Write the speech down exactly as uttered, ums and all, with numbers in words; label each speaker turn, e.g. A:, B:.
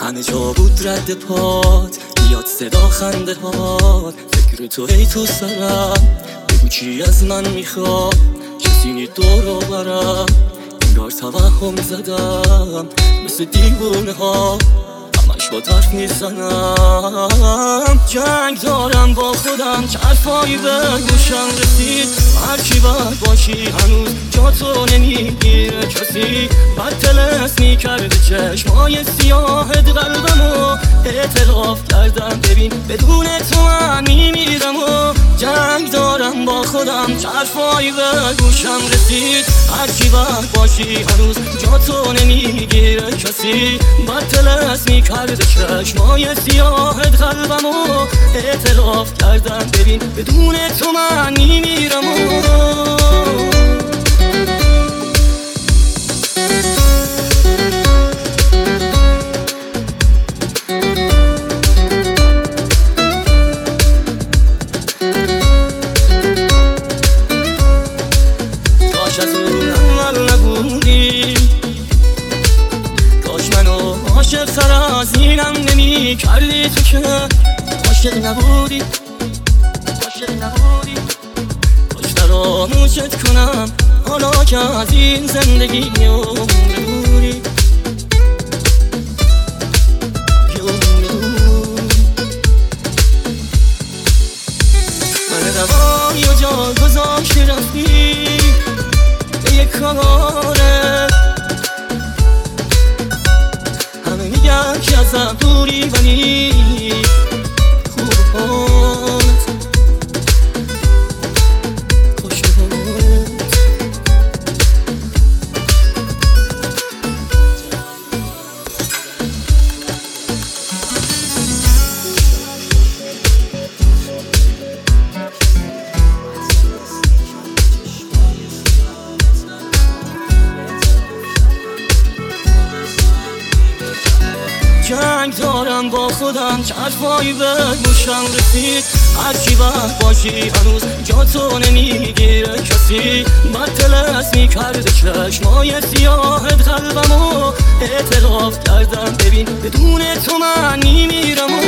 A: همه جا بود رد پات، بیاد صدا خنده هات، فکر تو ای تو سرم، بگو چی از من میخواد، کسی نی دورو برم، انگار توهم زدم مثل دیوونه ها، همش با طرف میزنم. جنگ دارم با خودم که حرفایی به گوشم رسید، هرچی بد باشی هنوز جا تو نمیگیره کسی، بد تلس میکرده چشمای سیاهت قلبمو، اعتراف کردم ببین بدون تو من میمیرم و جنگ دارم با خودم که حرفایی به گوشم رسید، هرچی بد باشی هنوز جا تو نمیگیره کسی، بد تلس میکرده چشمای سیاهت قلبمو، اعتراف کردم ببین بدون تو من میمیرم و کاش از اون اول نبودی، کاش منو عاشق تر از اینم نمی کردی، تو که عاشق نبودی، عاشق نبودی، کاش فراموشت کنم حالا که از این زندگی عمر دوری، من دوایی و جا گذاشتی رفتی به یک کاره، همه میگن که ازم دوری ولی خوب حالت خوش بود. جنگ دارم با خودم که حرفایی به گوشم رسید، هرچی بد باشی هنوز جا تو نمیگیره کسی، بد تلس میکرده چشمای سیاهت قلبمو، اعتراف کردم ببین بدون تو من میمیرم.